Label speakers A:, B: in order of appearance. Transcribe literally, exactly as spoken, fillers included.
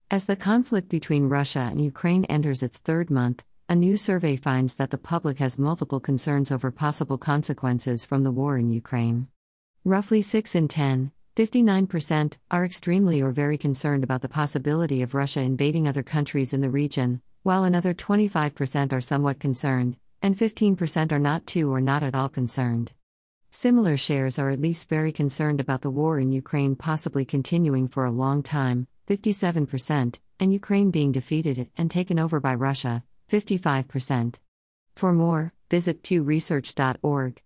A: As the conflict between Russia and Ukraine enters its third month, a new survey finds that the public has multiple concerns over possible consequences from the war in Ukraine. Roughly six in ten, fifty-nine percent, are extremely or very concerned about the possibility of Russia invading other countries in the region, while another twenty-five percent are somewhat concerned, and fifteen percent are not too or not at all concerned. Similar shares are at least very concerned about the war in Ukraine possibly continuing for a long time, fifty-seven percent, and Ukraine being defeated and taken over by Russia, fifty-five percent. For more, visit pew research dot org.